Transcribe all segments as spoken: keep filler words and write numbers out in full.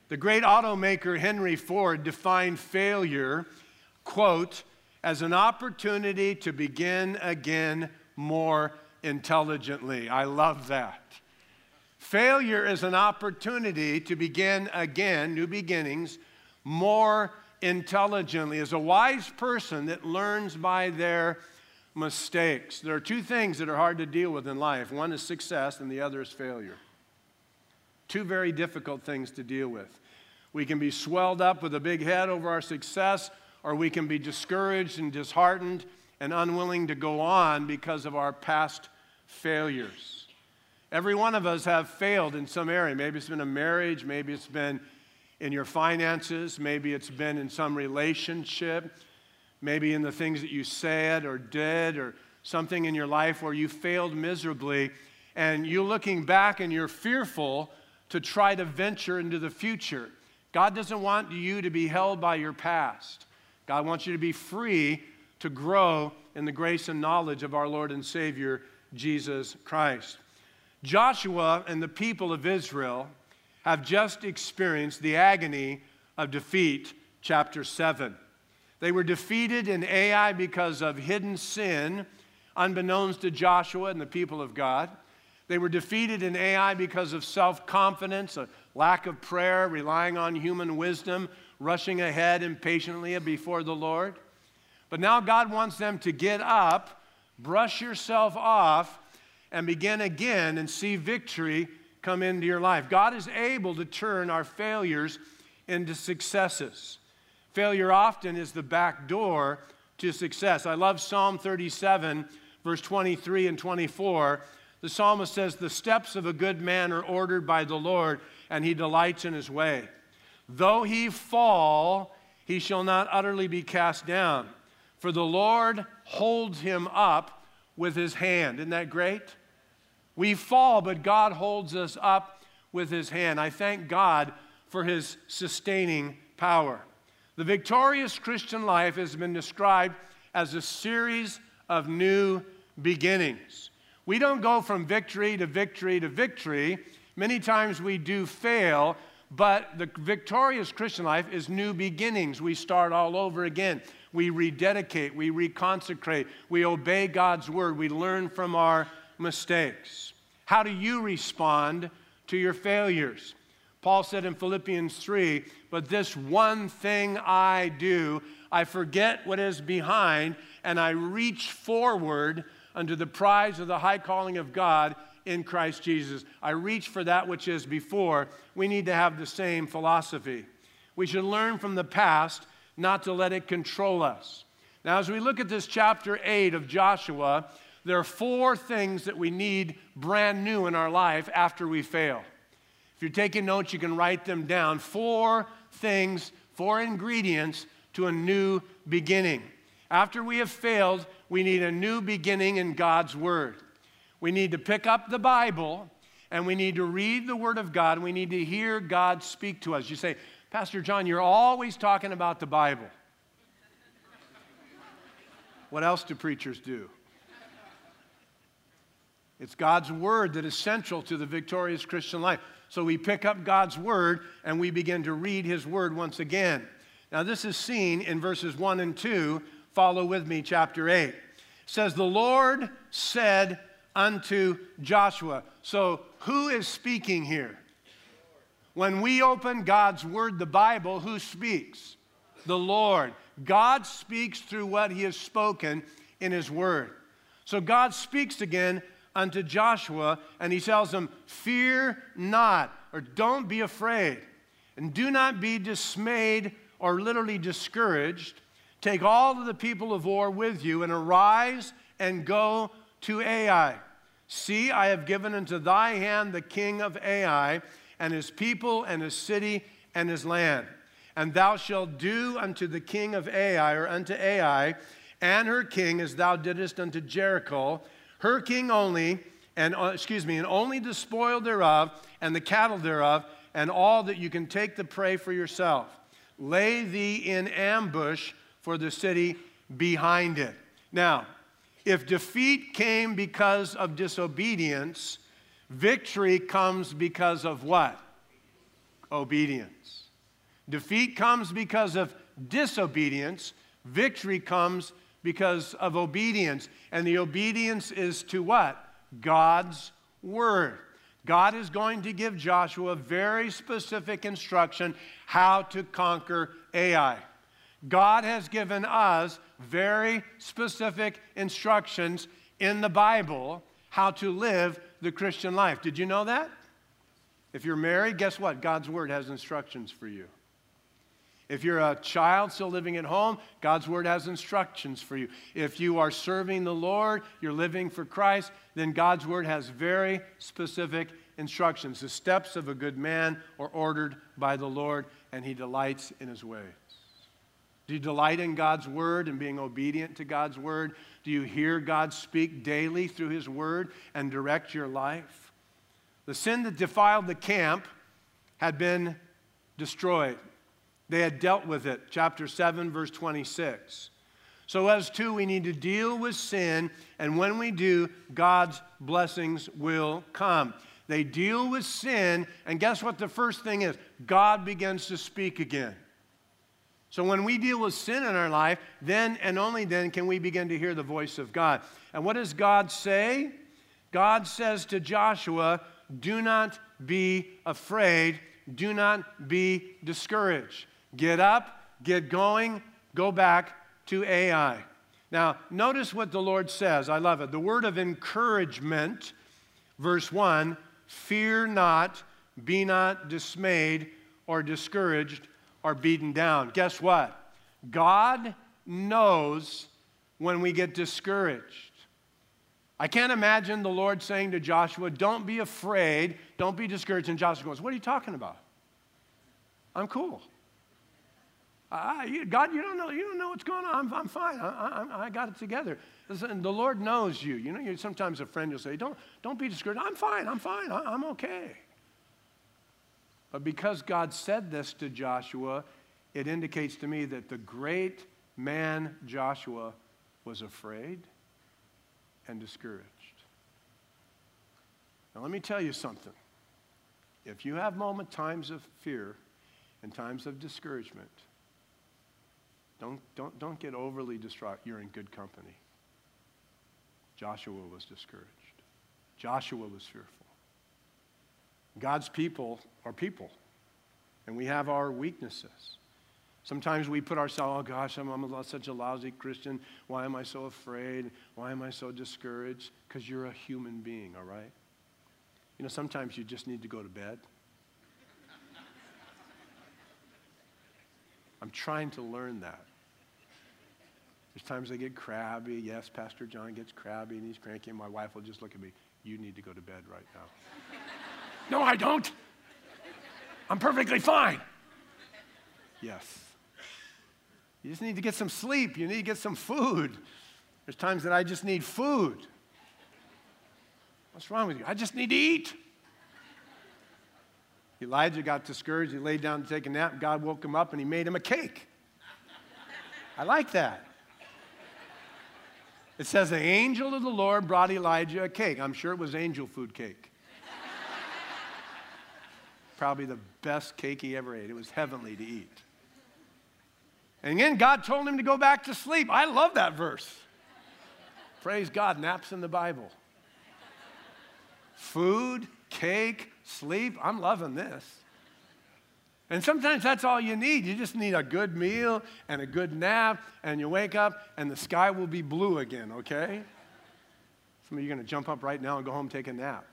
The great automaker Henry Ford defined failure, quote, as an opportunity to begin again more intelligently. I love that. Failure is an opportunity to begin again, new beginnings, more intelligently. As a wise person that learns by their mistakes. There are two things that are hard to deal with in life. One is success and the other is failure. Two very difficult things to deal with. We can be swelled up with a big head over our success, or we can be discouraged and disheartened and unwilling to go on because of our past failures. Every one of us have failed in some area. Maybe it's been a marriage, maybe it's been in your finances, maybe it's been in some relationship, maybe in the things that you said or did, or something in your life where you failed miserably, and you're looking back and you're fearful to try to venture into the future. God doesn't want you to be held by your past. God wants you to be free to grow in the grace and knowledge of our Lord and Savior, Jesus Christ. Joshua and the people of Israel have just experienced the agony of defeat, chapter seven. They were defeated in Ai because of hidden sin, unbeknownst to Joshua and the people of God. They were defeated in Ai because of self-confidence, a lack of prayer, relying on human wisdom, rushing ahead impatiently before the Lord. But now God wants them to get up, brush yourself off, and begin again and see victory come into your life. God is able to turn our failures into successes. Failure often is the back door to success. I love Psalm thirty-seven, verse twenty-three and twenty-four. The psalmist says, "The steps of a good man are ordered by the Lord, and he delights in his way. Though he fall, he shall not utterly be cast down, for the Lord holds him up with his hand." Isn't that great? We fall, but God holds us up with his hand. I thank God for his sustaining power. The victorious Christian life has been described as a series of new beginnings. We don't go from victory to victory to victory. Many times we do fail, but the victorious Christian life is new beginnings. We start all over again. We rededicate, we reconsecrate, we obey God's word, we learn from our mistakes. How do you respond to your failures? Paul said in Philippians three, "But this one thing I do, I forget what is behind, and I reach forward unto the prize of the high calling of God in Christ Jesus." I reach for that which is before. We need to have the same philosophy. We should learn from the past, not to let it control us. Now, as we look at this chapter eight of Joshua, there are four things that we need brand new in our life after we fail. If you're taking notes, you can write them down. Four things, four ingredients to a new beginning. After we have failed, we need a new beginning in God's Word. We need to pick up the Bible, and we need to read the Word of God. We need to hear God speak to us. You say, "Pastor John, you're always talking about the Bible." What else do preachers do? It's God's Word that is central to the victorious Christian life. So we pick up God's Word and we begin to read His Word once again. Now this is seen in verses one and two. Follow with me, chapter eight. It says, "The Lord said unto Joshua." So who is speaking here? When we open God's Word, the Bible, who speaks? The Lord. God speaks through what He has spoken in His Word. So God speaks again unto Joshua, and He tells him, "Fear not," or don't be afraid, "and do not be dismayed," or literally discouraged. "Take all of the people of war with you, and arise and go to Ai. See, I have given into thy hand the king of Ai, and his people, and his city, and his land. And thou shalt do unto the king of Ai," or unto Ai, "and her king as thou didst unto Jericho, her king only, and uh, excuse me, and only the spoil thereof, and the cattle thereof, and all that you can take the prey for yourself. Lay thee in ambush for the city behind it." Now, if defeat came because of disobedience, victory comes because of what? obedience. Defeat comes because of disobedience. Victory comes because of obedience. And the obedience is to what? God's word. God is going to give Joshua very specific instruction how to conquer Ai. God has given us very specific instructions in the Bible how to live the Christian life. Did you know that? If you're married, guess what? God's word has instructions for you. If you're a child still living at home, God's word has instructions for you. If you are serving the Lord, you're living for Christ, then God's word has very specific instructions. The steps of a good man are ordered by the Lord, and he delights in his ways. Do you delight in God's word and being obedient to God's word? Do you hear God speak daily through his word and direct your life? The sin that defiled the camp had been destroyed. They had dealt with it. Chapter seven, verse twenty-six. So as too, we need to deal with sin, and when we do, God's blessings will come. They deal with sin, and guess what the first thing is? God begins to speak again. So when we deal with sin in our life, then and only then can we begin to hear the voice of God. And what does God say? God says to Joshua, do not be afraid. Do not be discouraged. Get up, get going, go back to Ai. Now, notice what the Lord says. I love it. The word of encouragement, verse one, fear not, be not dismayed or discouraged or beaten down. Guess what? God knows when we get discouraged. I can't imagine the Lord saying to Joshua, don't be afraid, don't be discouraged. And Joshua goes, what are you talking about? I'm cool. I, you, God, you don't know, you don't know what's going on. I'm, I'm fine. I, I, I got it together. Listen, the Lord knows you. You know, you, sometimes a friend will say, don't, don't be discouraged. I'm fine. I'm fine. I, I'm okay. But because God said this to Joshua, it indicates to me that the great man Joshua was afraid and discouraged. Now, let me tell you something. If you have moment times of fear and times of discouragement, don't, don't, don't get overly distraught. You're in good company. Joshua was discouraged. Joshua was fearful. God's people are people, and we have our weaknesses. Sometimes we put ourselves, oh gosh, I'm, I'm such a lousy Christian. Why am I so afraid? Why am I so discouraged? Because you're a human being, all right? You know, sometimes you just need to go to bed. I'm trying to learn that. There's times I get crabby. Yes, Pastor John gets crabby and he's cranky, and my wife will just look at me, you need to go to bed right now. No, I don't. I'm perfectly fine. Yes. You just need to get some sleep. You need to get some food. There's times that I just need food. What's wrong with you? I just need to eat. Elijah got discouraged. He laid down to take a nap. God woke him up and he made him a cake. I like that. It says the angel of the Lord brought Elijah a cake. I'm sure it was angel food cake. Probably the best cake he ever ate. It was heavenly to eat. And again, God told him to go back to sleep. I love that verse. Praise God, naps in the Bible. Food, cake, sleep. I'm loving this. And sometimes that's all you need. You just need a good meal and a good nap, and you wake up and the sky will be blue again, okay? Some of you are going to jump up right now and go home and take a nap.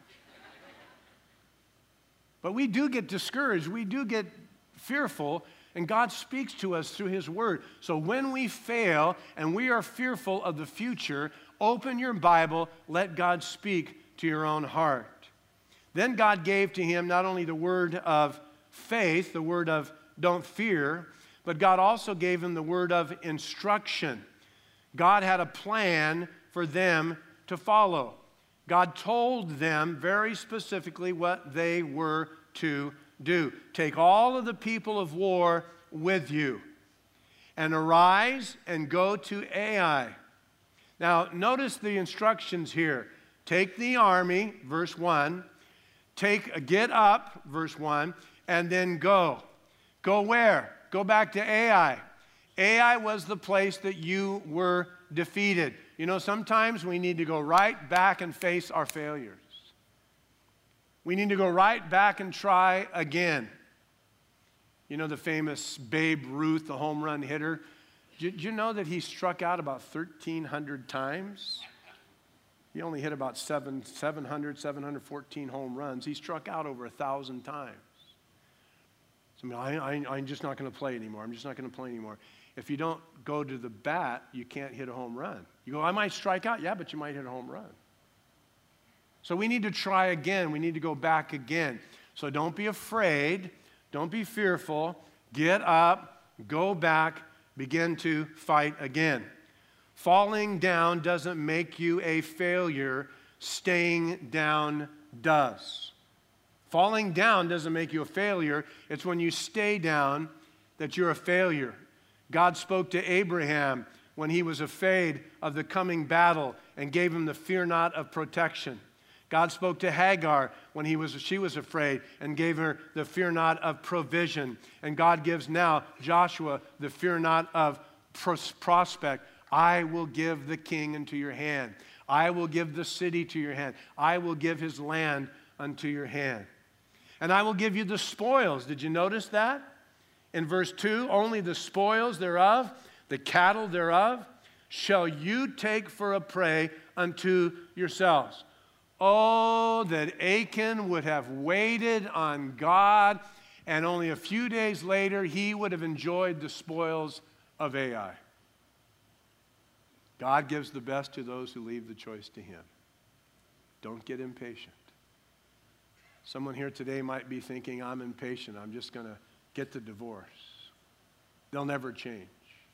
But we do get discouraged. We do get fearful, and God speaks to us through his word. So when we fail and we are fearful of the future, open your Bible, let God speak to your own heart. Then God gave to him not only the word of faith, the word of don't fear, but God also gave him the word of instruction. God had a plan for them to follow. God told them very specifically what they were to do. Take all of the people of war with you and arise and go to Ai. Now, notice the instructions here. Take the army, verse one. Take, get up, verse one, and then go. Go where? Go back to Ai. Ai was the place that you were defeated. You know, sometimes we need to go right back and face our failures. We need to go right back and try again. You know the famous Babe Ruth, the home run hitter? Did you know that he struck out about thirteen hundred times? He only hit about seven, seven hundred, seven hundred fourteen home runs. He struck out over one thousand times. So I, I, I'm just not going to play anymore. I'm just not going to play anymore. If you don't go to the bat, you can't hit a home run. You go, I might strike out. Yeah, but you might hit a home run. So we need to try again. We need to go back again. So don't be afraid. Don't be fearful. Get up, go back, begin to fight again. Falling down doesn't make you a failure. Staying down does. Falling down doesn't make you a failure. It's when you stay down that you're a failure. God spoke to Abraham when he was afraid of the coming battle and gave him the fear not of protection. God spoke to Hagar when he was, she was afraid and gave her the fear not of provision. And God gives now Joshua the fear not of pros- prospect. I will give the king into your hand. I will give the city to your hand. I will give his land unto your hand. And I will give you the spoils. Did you notice that? In verse two, only the spoils thereof, the cattle thereof, shall you take for a prey unto yourselves. Oh, that Achan would have waited on God, and only a few days later, he would have enjoyed the spoils of Ai. God gives the best to those who leave the choice to him. Don't get impatient. Someone here today might be thinking, I'm impatient. I'm just going to get the divorce. They'll never change.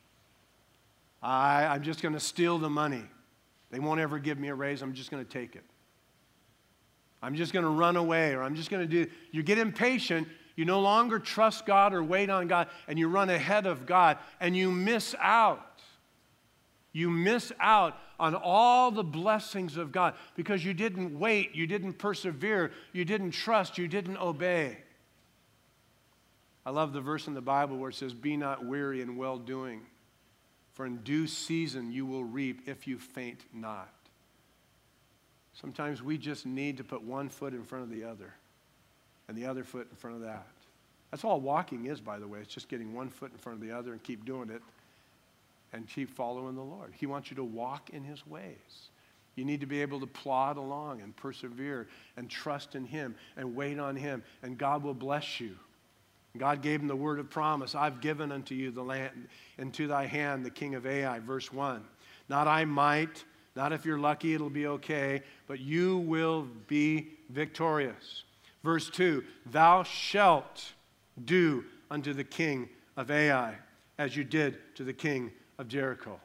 I, I'm just going to steal the money. They won't ever give me a raise. I'm just going to take it. I'm just going to run away, or I'm just going to do. You get impatient. You no longer trust God or wait on God, and you run ahead of God, and you miss out. You miss out on all the blessings of God because you didn't wait, you didn't persevere, you didn't trust, you didn't obey. I love the verse in the Bible where it says, be not weary in well-doing, for in due season you will reap if you faint not. Sometimes we just need to put one foot in front of the other and the other foot in front of that. That's all walking is, by the way. It's just getting one foot in front of the other and keep doing it and keep following the Lord. He wants you to walk in his ways. You need to be able to plod along and persevere and trust in him and wait on him, and God will bless you. God gave him the word of promise. I've given unto you the land, into thy hand the king of Ai, verse one. Not I might, not if you're lucky it'll be okay, but you will be victorious. Verse two, thou shalt do unto the king of Ai as you did to the king of Jericho.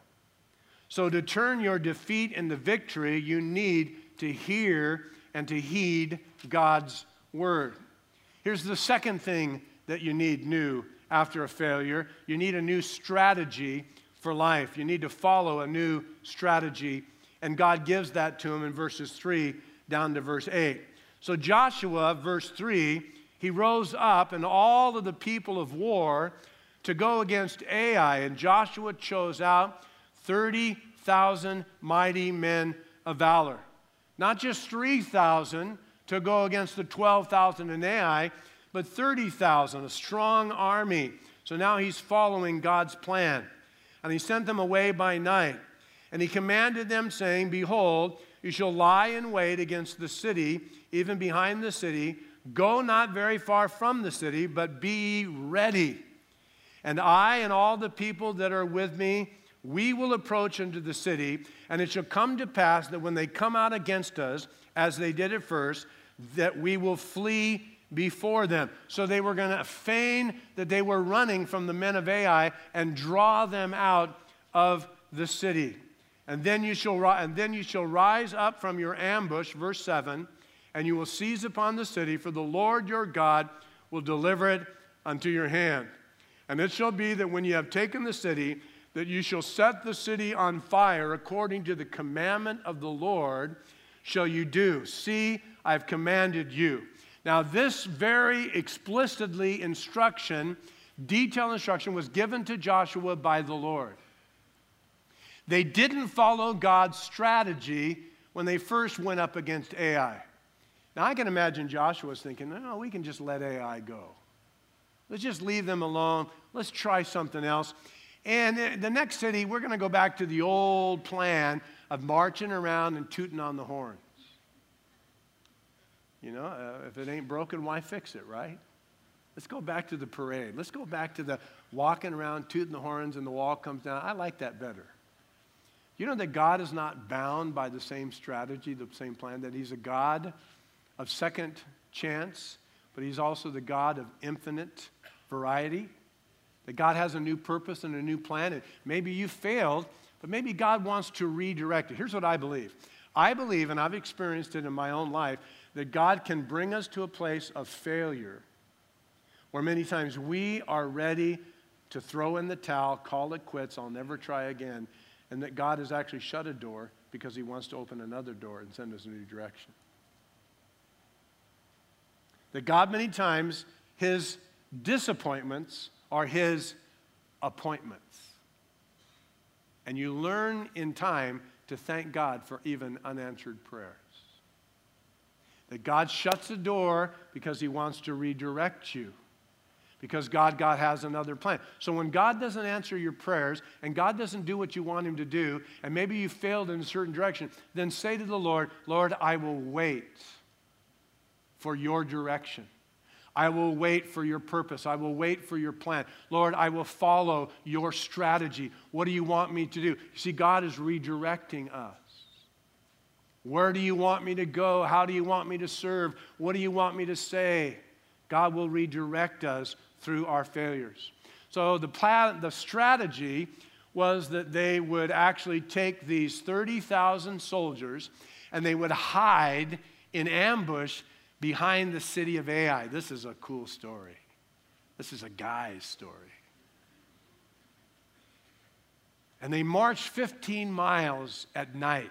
So to turn your defeat into victory, you need to hear and to heed God's word. Here's the second thing that you need new after a failure. You need a new strategy for life. You need to follow a new strategy, and God gives that to him in verses three down to verse eight. So Joshua, verse three, he rose up and all of the people of war to go against Ai, and Joshua chose out thirty thousand mighty men of valor. Not just three thousand to go against the twelve thousand in Ai, but thirty thousand, a strong army. So now he's following God's plan. And he sent them away by night. And he commanded them, saying, behold, you shall lie in wait against the city, even behind the city. Go not very far from the city, but be ready. And I and all the people that are with me, we will approach unto the city, and it shall come to pass that when they come out against us, as they did at first, that we will flee before them. So they were going to feign that they were running from the men of Ai and draw them out of the city. And then you shall ri- and then you shall rise up from your ambush, verse seven, and you will seize upon the city, for the Lord your God will deliver it unto your hand. And it shall be that when you have taken the city, that you shall set the city on fire according to the commandment of the Lord shall you do. See, I have commanded you. Now, this very explicitly instruction, detailed instruction, was given to Joshua by the Lord. They didn't follow God's strategy when they first went up against Ai. Now, I can imagine Joshua's thinking, no, we can just let Ai go. Let's just leave them alone. Let's try something else. And the next city, we're going to go back to the old plan of marching around and tooting on the horns. You know, uh, if it ain't broken, why fix it, right? Let's go back to the parade. Let's go back to the walking around, tooting the horns, and the wall comes down. I like that better. You know that God is not bound by the same strategy, the same plan, that he's a God of second chance, but he's also the God of infinite variety, that God has a new purpose and a new plan. And maybe you failed, but maybe God wants to redirect it. Here's what I believe. I believe, and I've experienced it in my own life, that God can bring us to a place of failure where many times we are ready to throw in the towel, call it quits, I'll never try again, and that God has actually shut a door because he wants to open another door and send us a new direction. That God, many times, his disappointments are his appointments. And you learn in time to thank God for even unanswered prayers. That God shuts the door because he wants to redirect you. Because God, God has another plan. So when God doesn't answer your prayers and God doesn't do what you want him to do, and maybe you failed in a certain direction, then say to the Lord, Lord, I will wait for your direction. I will wait for your purpose. I will wait for your plan. Lord, I will follow your strategy. What do you want me to do? You see, God is redirecting us. Where do you want me to go? How do you want me to serve? What do you want me to say? God will redirect us through our failures. So the plan, the strategy was that they would actually take these thirty thousand soldiers and they would hide in ambush behind the city of Ai. This is a cool story. This is a guy's story. And they marched fifteen miles at night.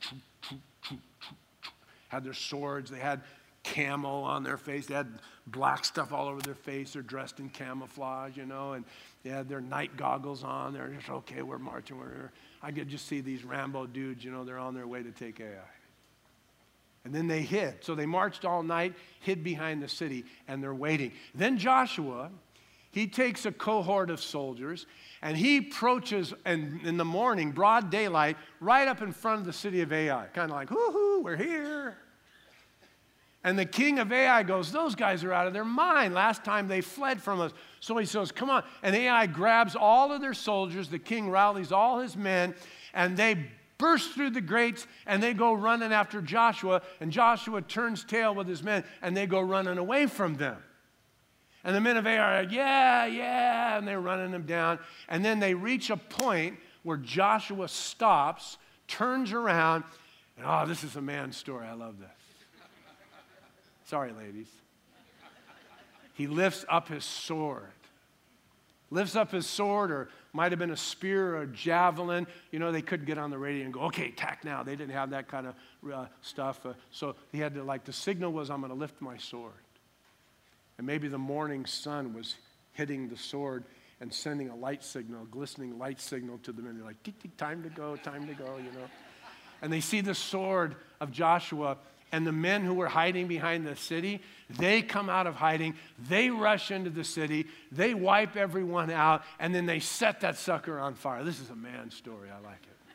Had their swords, they had camo on their face, they had black stuff all over their face, they're dressed in camouflage, you know, and they had their night goggles on. They're just, okay, we're marching, we're, I could just see these Rambo dudes, you know, they're on their way to take Ai. And then they hid. So they marched all night, hid behind the city, and they're waiting. Then Joshua, he takes a cohort of soldiers, and he approaches in, in the morning, broad daylight, right up in front of the city of Ai. Kind of like, whoo-hoo, we're here. And the king of Ai goes, those guys are out of their mind. Last time they fled from us. So he says, come on. And Ai grabs all of their soldiers. The king rallies all his men, and they burst through the gates, and they go running after Joshua. And Joshua turns tail with his men, and they go running away from them. And the men of Ai are like, yeah, yeah, and they're running them down. And then they reach a point where Joshua stops, turns around, and oh, this is a man's story. I love this. Sorry, ladies. He lifts up his sword. Lifts up his sword, or might have been a spear or a javelin. You know, they couldn't get on the radio and go, okay, attack now. They didn't have that kind of uh, stuff. Uh, so he had to, like, the signal was, I'm going to lift my sword. And maybe the morning sun was hitting the sword and sending a light signal, a glistening light signal to the men. They're like, tick, tick, time to go, time to go, you know. And they see the sword of Joshua, and the men who were hiding behind the city, they come out of hiding, they rush into the city, they wipe everyone out, and then they set that sucker on fire. This is a man's story. I like it.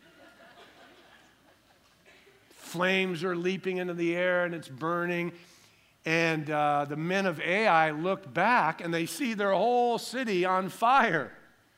Flames are leaping into the air, and it's burning. And uh, the men of Ai look back, and they see their whole city on fire.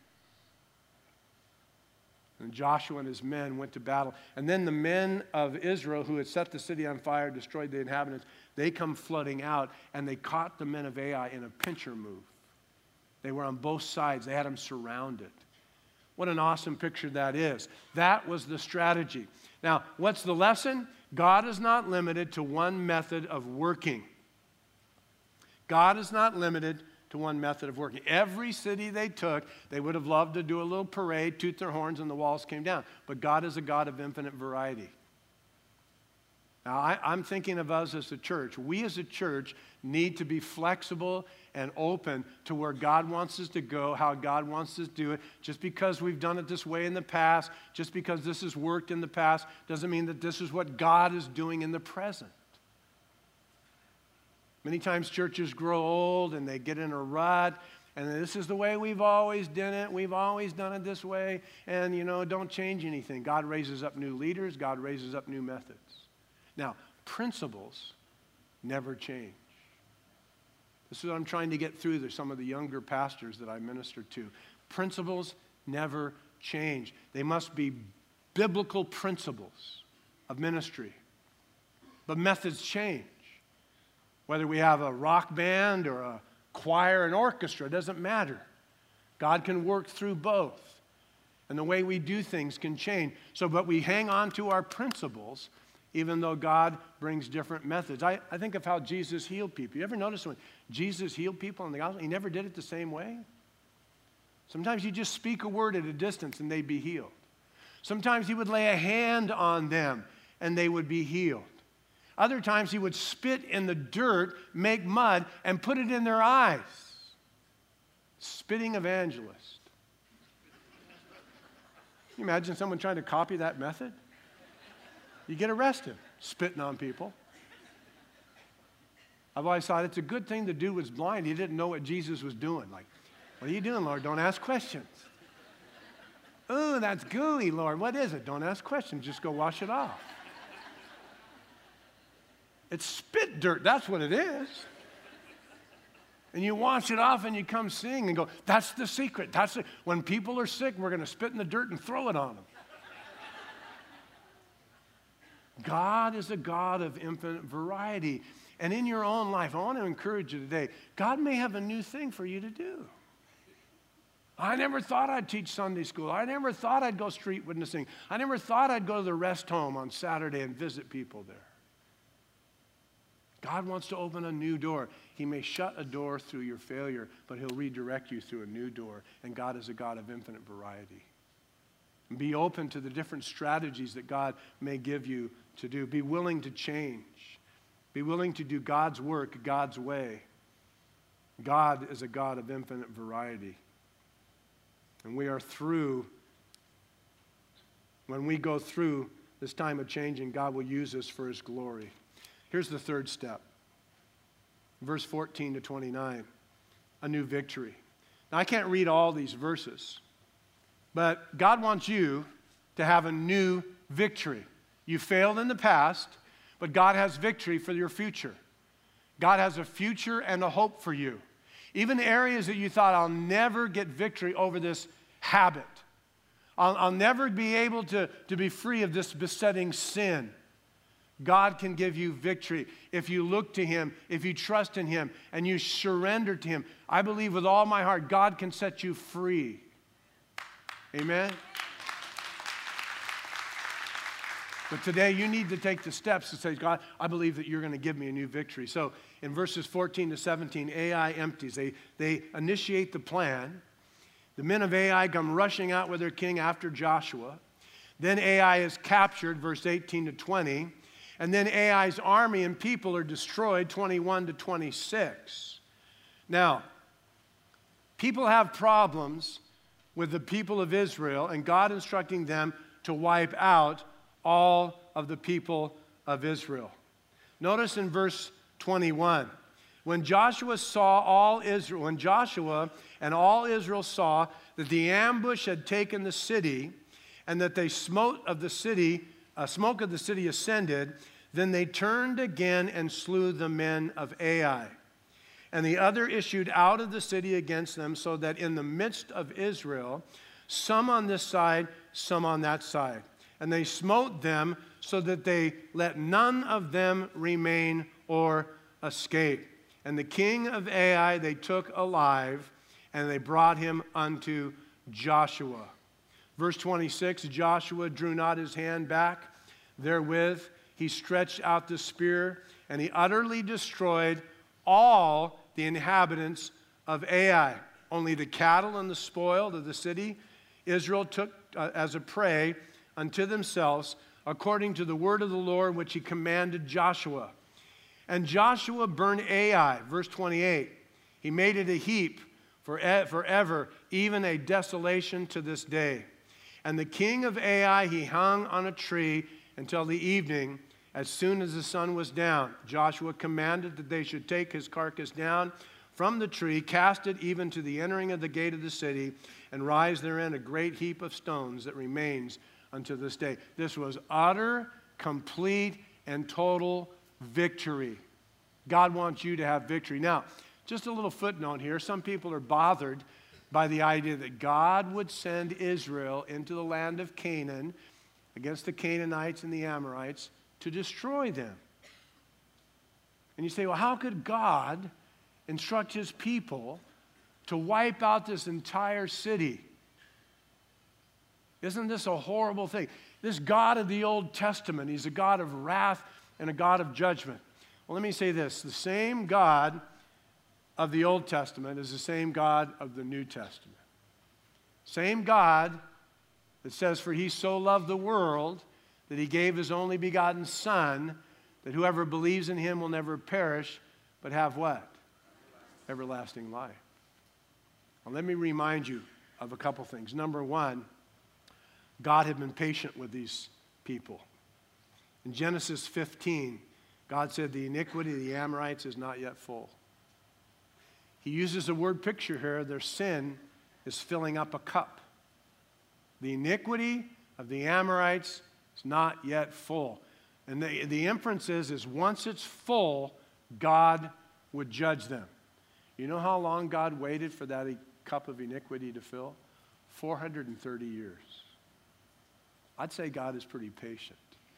And Joshua and his men went to battle. And then the men of Israel who had set the city on fire, destroyed the inhabitants, they come flooding out, and they caught the men of Ai in a pincher move. They were on both sides. They had them surrounded. What an awesome picture that is. That was the strategy. Now, what's the lesson? God is not limited to one method of working. God is not limited to one method of working. Every city they took, they would have loved to do a little parade, toot their horns, and the walls came down. But God is a God of infinite variety. Now, I, I'm thinking of us as a church. We as a church need to be flexible and open to where God wants us to go, how God wants us to do it. Just because we've done it this way in the past, just because this has worked in the past, doesn't mean that this is what God is doing in the present. Many times churches grow old and they get in a rut, and this is the way we've always done it. We've always done it this way, and, you know, don't change anything. God raises up new leaders. God raises up new methods. Now, principles never change. This is what I'm trying to get through to some of the younger pastors that I minister to. Principles never change. They must be biblical principles of ministry. But methods change. Whether we have a rock band or a choir and orchestra, it doesn't matter. God can work through both. And the way we do things can change. So, but we hang on to our principles even though God brings different methods. I, I think of how Jesus healed people. You ever notice when Jesus healed people in the gospel, he never did it the same way? Sometimes you just speak a word at a distance and they'd be healed. Sometimes he would lay a hand on them and they would be healed. Other times he would spit in the dirt, make mud, and put it in their eyes. Spitting evangelist. Can you imagine someone trying to copy that method? You get arrested, spitting on people. I've always thought it's a good thing the dude was blind. He didn't know what Jesus was doing. Like, what are you doing, Lord? Don't ask questions. Ooh, that's gooey, Lord. What is it? Don't ask questions. Just go wash it off. It's spit dirt. That's what it is. And you wash it off and you come sing and go, that's the secret. That's it. When people are sick, we're going to spit in the dirt and throw it on them. God is a God of infinite variety. And in your own life, I want to encourage you today, God may have a new thing for you to do. I never thought I'd teach Sunday school. I never thought I'd go street witnessing. I never thought I'd go to the rest home on Saturday and visit people there. God wants to open a new door. He may shut a door through your failure, but he'll redirect you through a new door. And God is a God of infinite variety. And be open to the different strategies that God may give you to do. Be willing to change. Be willing to do God's work God's way. God is a God of infinite variety. And we are through, when we go through this time of changing, God will use us for his glory. Here's the third step. Verse fourteen to twenty-nine, a new victory. Now, I can't read all these verses, but God wants you to have a new victory. You failed in the past, but God has victory for your future. God has a future and a hope for you. Even areas that you thought, I'll never get victory over this habit. I'll, I'll never be able to, to be free of this besetting sin. God can give you victory if you look to him, if you trust in him, and you surrender to him. I believe with all my heart, God can set you free. Amen? But today you need to take the steps to say, God, I believe that you're going to give me a new victory. So in verses fourteen to seventeen, Ai empties. They, they initiate the plan. The men of Ai come rushing out with their king after Joshua. Then Ai is captured, verse eighteen to twenty. And then Ai's army and people are destroyed, twenty-one to twenty-six. Now, people have problems with the people of Israel, and God instructing them to wipe out all of the people of Israel. Notice in verse twenty-one, when Joshua saw all Israel, when Joshua and all Israel saw that the ambush had taken the city, and that they smote of the city, uh, smoke of the city ascended, then they turned again and slew the men of Ai. And the other issued out of the city against them, so that in the midst of Israel, some on this side, some on that side. And they smote them so that they let none of them remain or escape. And the king of Ai they took alive, and they brought him unto Joshua. Verse twenty-six, Joshua drew not his hand back therewith. He stretched out the spear, and he utterly destroyed all the inhabitants of Ai. Only the cattle and the spoil of the city Israel took uh, as a prey unto themselves, according to the word of the Lord which he commanded Joshua. And Joshua burned Ai, verse twenty-eight. He made it a heap for forever, even a desolation to this day. And the king of Ai he hung on a tree until the evening. As soon as the sun was down, Joshua commanded that they should take his carcass down from the tree, cast it even to the entering of the gate of the city, and rise therein a great heap of stones that remains unto this day. This was utter, complete, and total victory. God wants you to have victory. Now, just a little footnote here. Some people are bothered by the idea that God would send Israel into the land of Canaan against the Canaanites and the Amorites to destroy them. And you say, well, how could God instruct his people to wipe out this entire city? Isn't this a horrible thing? This God of the Old Testament, he's a God of wrath and a God of judgment. Well, let me say this. The same God of the Old Testament is the same God of the New Testament. Same God that says, for he so loved the world that he gave his only begotten Son, that whoever believes in him will never perish, but have what? Everlasting life. Now, let me remind you of a couple things. Number one, God had been patient with these people. In Genesis fifteen, God said the iniquity of the Amorites is not yet full. He uses a word picture here. Their sin is filling up a cup. The iniquity of the Amorites is not yet full. And the, the inference is, is once it's full, God would judge them. You know how long God waited for that cup of iniquity to fill? four hundred thirty years. I'd say God is pretty patient.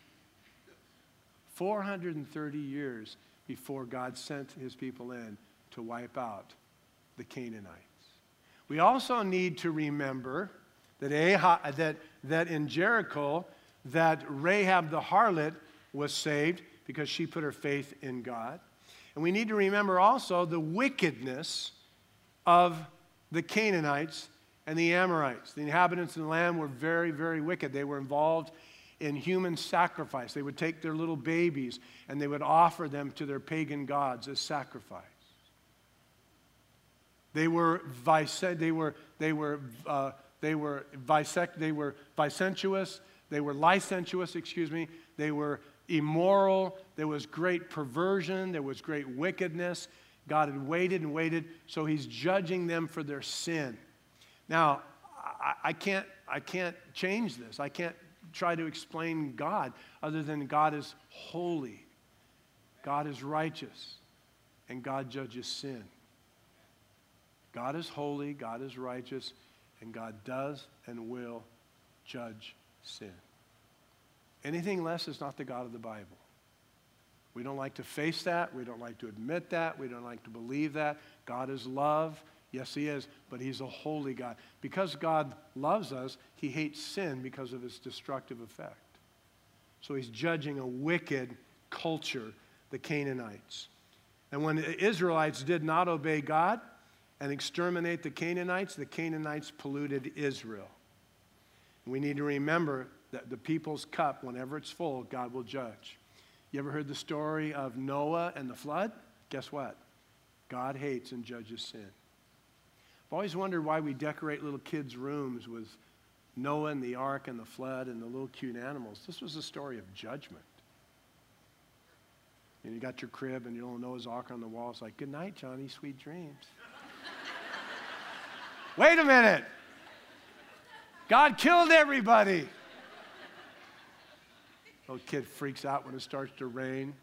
four hundred thirty years before God sent his people in to wipe out the Canaanites. We also need to remember that, Ahab, that, that in Jericho, that Rahab the harlot was saved because she put her faith in God. And we need to remember also the wickedness of the Canaanites and the Amorites. The inhabitants of the land were very, very wicked. They were involved in human sacrifice. They would take their little babies and they would offer them to their pagan gods as sacrifice. They were they were they were uh, they were bisect they were bisensuous. They were licentious. Excuse me. They were immoral. There was great perversion. There was great wickedness. God had waited and waited, so he's judging them for their sin. Now, I, I can't I can't change this. I can't try to explain God other than God is holy, God is righteous, and God judges sin. God is holy, God is righteous, and God does and will judge sin. Anything less is not the God of the Bible. We don't like to face that. We don't like to admit that. We don't like to believe that. God is love. Yes, he is, but he's a holy God. Because God loves us, he hates sin because of its destructive effect. So he's judging a wicked culture, the Canaanites. And when the Israelites did not obey God and exterminate the Canaanites, the Canaanites polluted Israel. And we need to remember that the people's cup, whenever it's full, God will judge. You ever heard the story of Noah and the flood? Guess what? God hates and judges sin. I've always wondered why we decorate little kids' rooms with Noah and the ark and the flood and the little cute animals. This was a story of judgment. And you got your crib and your little Noah's ark on the wall. It's like, good night, Johnny, sweet dreams. Wait a minute. God killed everybody. Little kid freaks out when it starts to rain.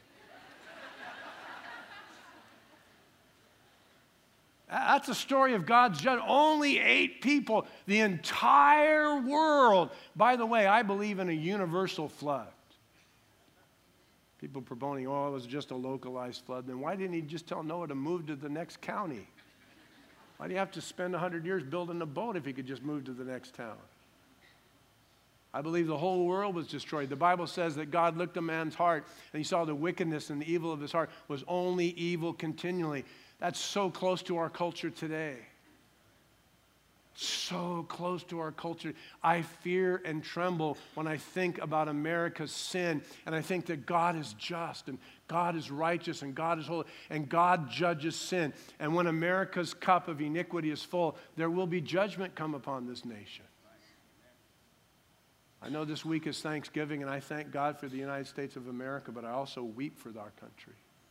That's a story of God's judgment. Only eight people, the entire world. By the way, I believe in a universal flood. People proponing, oh, it was just a localized flood. Then why didn't he just tell Noah to move to the next county? Why do you have to spend one hundred years building a boat if he could just move to the next town? I believe the whole world was destroyed. The Bible says that God looked at man's heart and he saw the wickedness and the evil of his heart was only evil continually. That's so close to our culture today. so close to our culture. I fear and tremble when I think about America's sin, and I think that God is just, and God is righteous, and God is holy, and God judges sin. And when America's cup of iniquity is full, there will be judgment come upon this nation. I know this week is Thanksgiving, and I thank God for the United States of America, but I also weep for our country.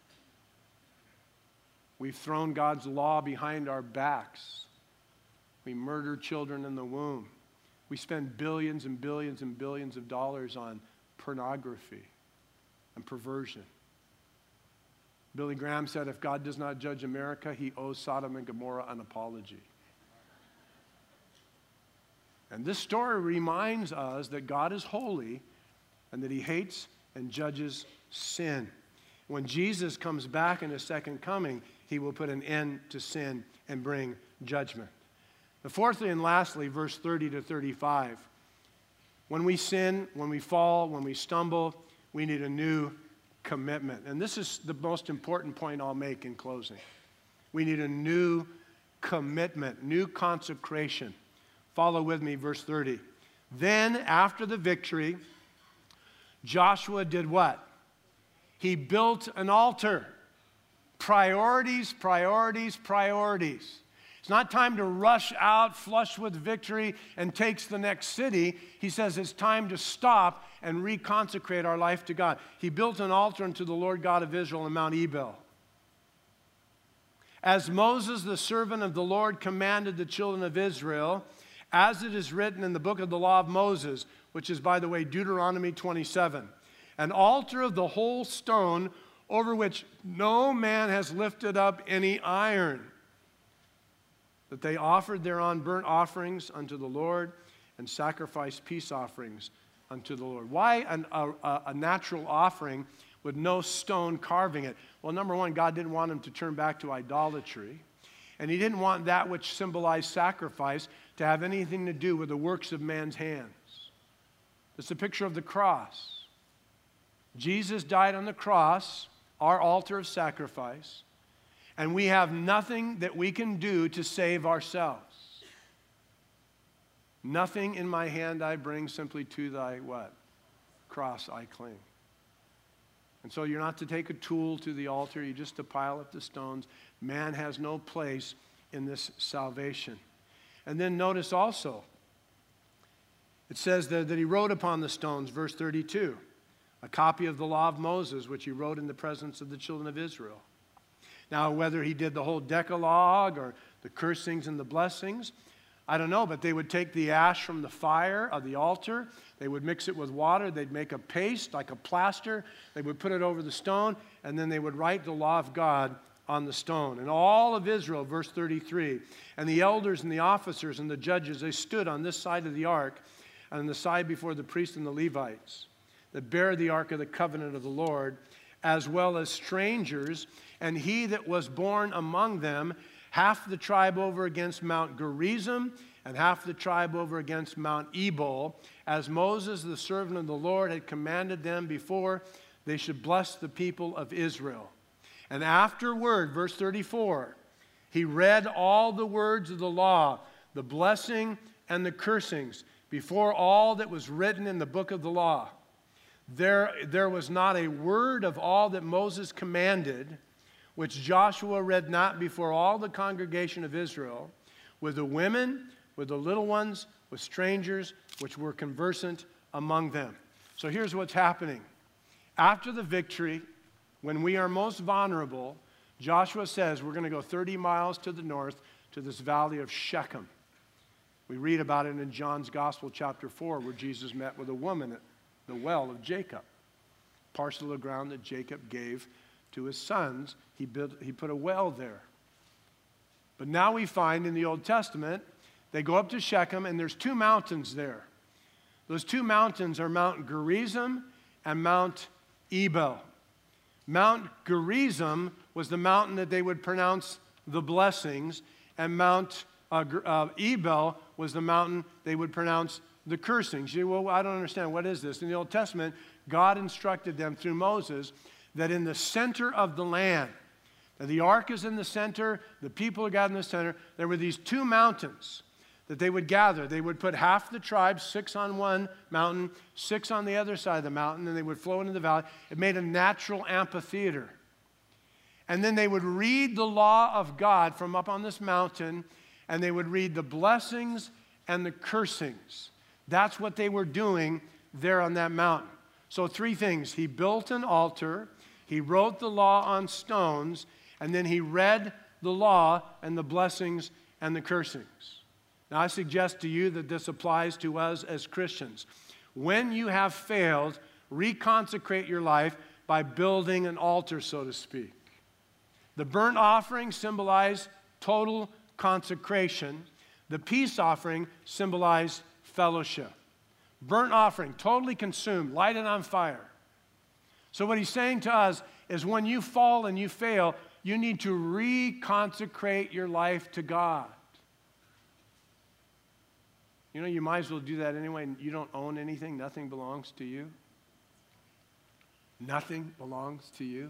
We've thrown God's law behind our backs. We murder children in the womb. We spend billions and billions and billions of dollars on pornography and perversion. Billy Graham said, if God does not judge America, he owes Sodom and Gomorrah an apology. And this story reminds us that God is holy and that he hates and judges sin. When Jesus comes back in his second coming, he will put an end to sin and bring judgment. But fourthly and lastly, verse thirty to thirty-five. When we sin, when we fall, when we stumble, we need a new commitment. And this is the most important point I'll make in closing. We need a new commitment, new consecration. Follow with me, verse thirty. Then, after the victory, Joshua did what? He built an altar. Priorities, priorities, priorities. It's not time to rush out, flush with victory, and takes the next city. He says it's time to stop and reconsecrate our life to God. He built an altar unto the Lord God of Israel on Mount Ebal. As Moses, the servant of the Lord, commanded the children of Israel, as it is written in the book of the law of Moses, which is, by the way, Deuteronomy twenty-seven, an altar of the whole stone over which no man has lifted up any iron, that they offered thereon burnt offerings unto the Lord and sacrificed peace offerings unto the Lord. Why an, a, a natural offering with no stone carving it? Well, number one, God didn't want him to turn back to idolatry. And he didn't want that which symbolized sacrifice to have anything to do with the works of man's hands. It's a picture of the cross. Jesus died on the cross, our altar of sacrifice, and we have nothing that we can do to save ourselves. Nothing in my hand I bring, simply to thy what? Cross I cling. And so you're not to take a tool to the altar, you're just to pile up the stones. Man has no place in this salvation. And then notice also, it says that, that he wrote upon the stones, verse thirty-two, a copy of the law of Moses, which he wrote in the presence of the children of Israel. Now, whether he did the whole Decalogue or the cursings and the blessings, I don't know, but they would take the ash from the fire of the altar, they would mix it with water, they'd make a paste like a plaster, they would put it over the stone, and then they would write the law of God on the stone. And all of Israel, verse thirty-three, and the elders and the officers and the judges, they stood on this side of the ark and on the side before the priests and the Levites that bear the ark of the covenant of the Lord, as well as strangers, and he that was born among them, half the tribe over against Mount Gerizim, and half the tribe over against Mount Ebal, as Moses, the servant of the Lord, had commanded them before they should bless the people of Israel. And afterward, verse thirty-four, he read all the words of the law, the blessing and the cursings, before all that was written in the book of the law. There, there was not a word of all that Moses commanded, which Joshua read not before all the congregation of Israel, with the women, with the little ones, with strangers, which were conversant among them. So here's what's happening. After the victory, when we are most vulnerable, Joshua says we're going to go thirty miles to the north to this valley of Shechem. We read about it in John's Gospel, chapter four, where Jesus met with a woman at the well of Jacob, parcel of ground that Jacob gave to his sons. He, built, he put a well there. But now we find in the Old Testament, they go up to Shechem, and there's two mountains there. Those two mountains are Mount Gerizim and Mount Ebal. Mount Gerizim was the mountain that they would pronounce the blessings, and Mount uh, uh, Ebal was the mountain they would pronounce the cursings. You say, well, I don't understand. What is this? In the Old Testament, God instructed them through Moses that in the center of the land, that the ark is in the center, the people are gathered in the center, there were these two mountains that they would gather. They would put half the tribe, six on one mountain, six on the other side of the mountain, and they would flow into the valley. It made a natural amphitheater. And then they would read the law of God from up on this mountain, and they would read the blessings and the cursings. That's what they were doing there on that mountain. So three things. He built an altar, he wrote the law on stones, and then he read the law and the blessings and the cursings. Now, I suggest to you that this applies to us as Christians. When you have failed, reconsecrate your life by building an altar, so to speak. The burnt offering symbolized total consecration. The peace offering symbolized fellowship. Burnt offering, totally consumed, lighted on fire. So what he's saying to us is when you fall and you fail, you need to reconsecrate your life to God. You know, you might as well do that anyway. You don't own anything. Nothing belongs to you. Nothing belongs to you.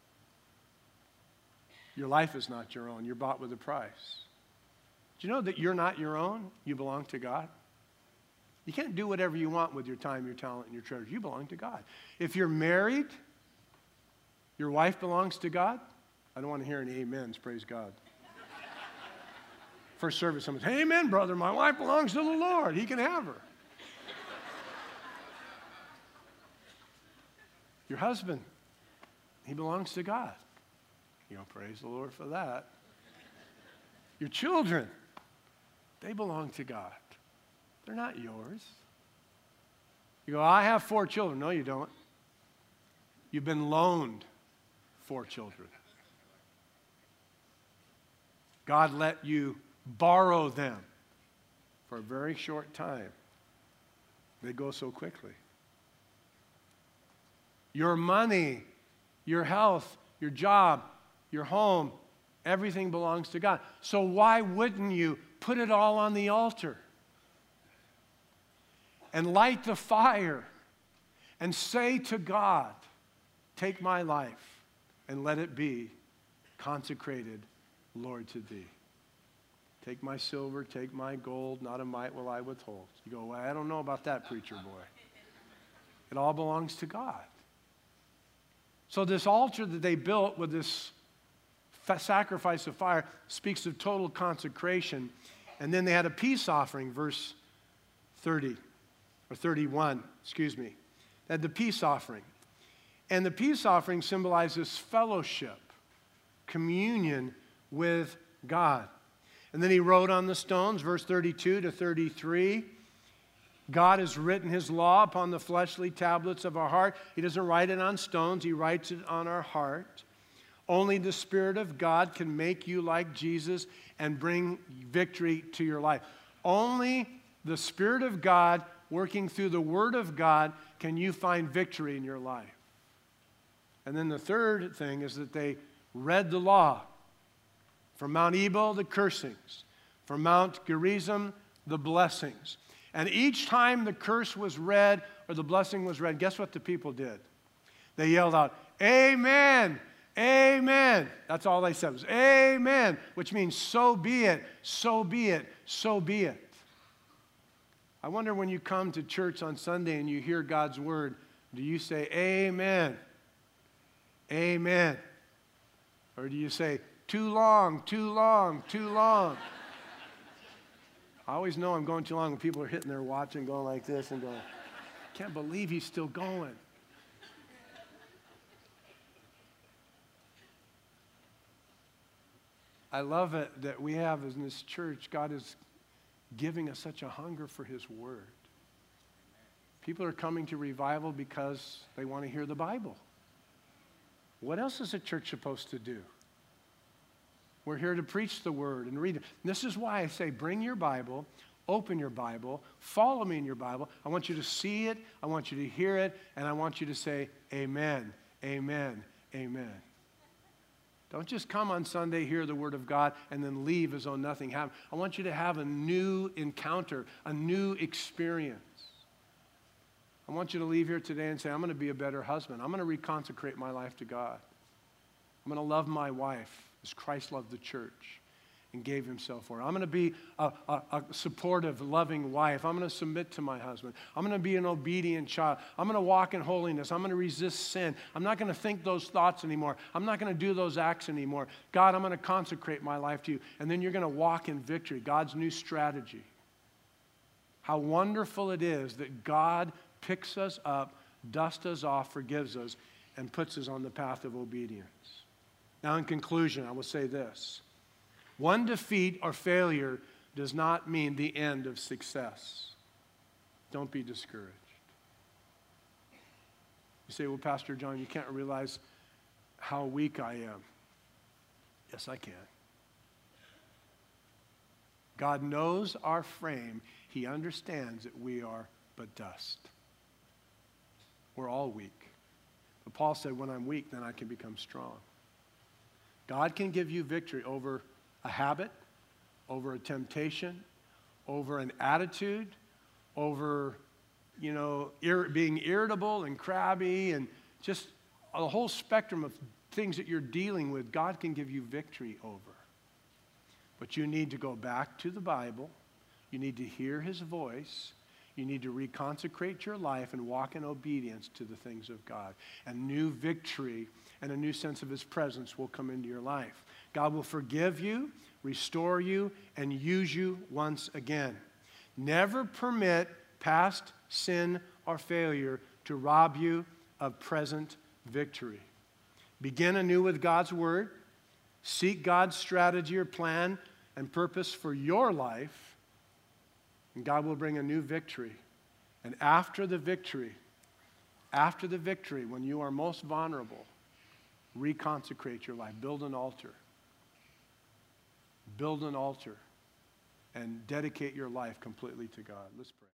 Your life is not your own. You're bought with a price. Do you know that you're not your own? You belong to God. You can't do whatever you want with your time, your talent, and your treasure. You belong to God. If you're married, your wife belongs to God. I don't want to hear any amens, praise God. First service, someone says, hey, amen, brother, my wife belongs to the Lord. He can have her. Your husband, he belongs to God. You know, praise the Lord for that. Your children, they belong to God. They're not yours. You go, I have four children. No, you don't. You've been loaned four children. God let you borrow them for a very short time. They go so quickly. Your money, your health, your job, your home, everything belongs to God. So why wouldn't you put it all on the altar and light the fire and say to God, take my life and let it be consecrated, Lord, to thee. Take my silver, take my gold, not a mite will I withhold. You go, well, I don't know about that, preacher boy. It all belongs to God. So this altar that they built with this sacrifice of fire speaks of total consecration. And then they had a peace offering, verse thirty, or thirty-one, excuse me. They had the peace offering. And the peace offering symbolizes fellowship, communion with God. And then he wrote on the stones, verse thirty-two to thirty-three, God has written his law upon the fleshly tablets of our heart. He doesn't write it on stones, he writes it on our heart. Only the Spirit of God can make you like Jesus and bring victory to your life. Only the Spirit of God working through the Word of God can you find victory in your life. And then the third thing is that they read the law. From Mount Ebal, the cursings. From Mount Gerizim, the blessings. And each time the curse was read or the blessing was read, guess what the people did? They yelled out, amen, amen. That's all they said was amen, which means so be it, so be it, so be it. I wonder when you come to church on Sunday and you hear God's word, do you say amen, amen? Or do you say, too long, too long, too long? I always know I'm going too long when people are hitting their watch and going like this and going, I can't believe he's still going. I love it that we have in this church, God is giving us such a hunger for his word. People are coming to revival because they want to hear the Bible. What else is a church supposed to do? We're here to preach the word and read it. And this is why I say bring your Bible, open your Bible, follow me in your Bible. I want you to see it, I want you to hear it, and I want you to say amen, amen, amen. Don't just come on Sunday, hear the word of God, and then leave as though nothing happened. I want you to have a new encounter, a new experience. I want you to leave here today and say, I'm going to be a better husband. I'm going to reconsecrate my life to God. I'm going to love my wife as Christ loved the church. and gave himself for her. I'm going to be a, a, a supportive, loving wife. I'm going to submit to my husband. I'm going to be an obedient child. I'm going to walk in holiness. I'm going to resist sin. I'm not going to think those thoughts anymore. I'm not going to do those acts anymore. God, I'm going to consecrate my life to you. And then you're going to walk in victory, God's new strategy. How wonderful it is that God picks us up, dusts us off, forgives us, and puts us on the path of obedience. Now, in conclusion, I will say this. One defeat or failure does not mean the end of success. Don't be discouraged. You say, well, Pastor John, you can't realize how weak I am. Yes, I can. God knows our frame. He understands that we are but dust. We're all weak. But Paul said, when I'm weak, then I can become strong. God can give you victory over a habit, over a temptation, over an attitude, over, you know, ir- being irritable and crabby and just a whole spectrum of things that you're dealing with. God can give you victory over. But you need to go back to the Bible. You need to hear his voice. You need to reconsecrate your life and walk in obedience to the things of God. And new victory and a new sense of his presence will come into your life. God will forgive you, restore you, and use you once again. Never permit past sin or failure to rob you of present victory. Begin anew with God's word. Seek God's strategy or plan and purpose for your life, and God will bring a new victory. And after the victory, after the victory, when you are most vulnerable, reconsecrate your life. Build an altar. Build an altar and dedicate your life completely to God. Let's pray.